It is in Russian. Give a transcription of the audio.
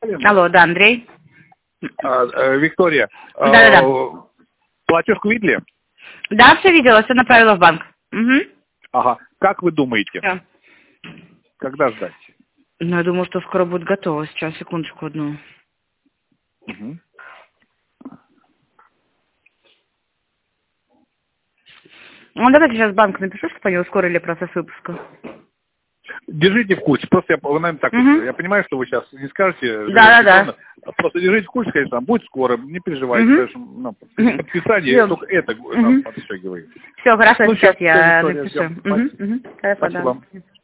Алло, да, Андрей. Виктория, Да. платежку видели? Да, все видела, все направила в банк. Угу. Ага. Как вы думаете, Всё. когда ждать? Ну, я думаю, что скоро будет готово. Сейчас, секундочку одну. Угу. Ну, давайте сейчас в банк напишу, чтобы они ускорили процесс выпуска. Держите в курсе. Просто вы, наверное, так, Угу. я понимаю, что вы сейчас не скажете. Да. Просто держите в курсе, конечно, будет скоро, не переживайте. Угу. Потому что подписание только это нам подстегивает. Все, хорошо, Ну, сейчас я Виктория, напишу. ждем. Спасибо. Спасибо.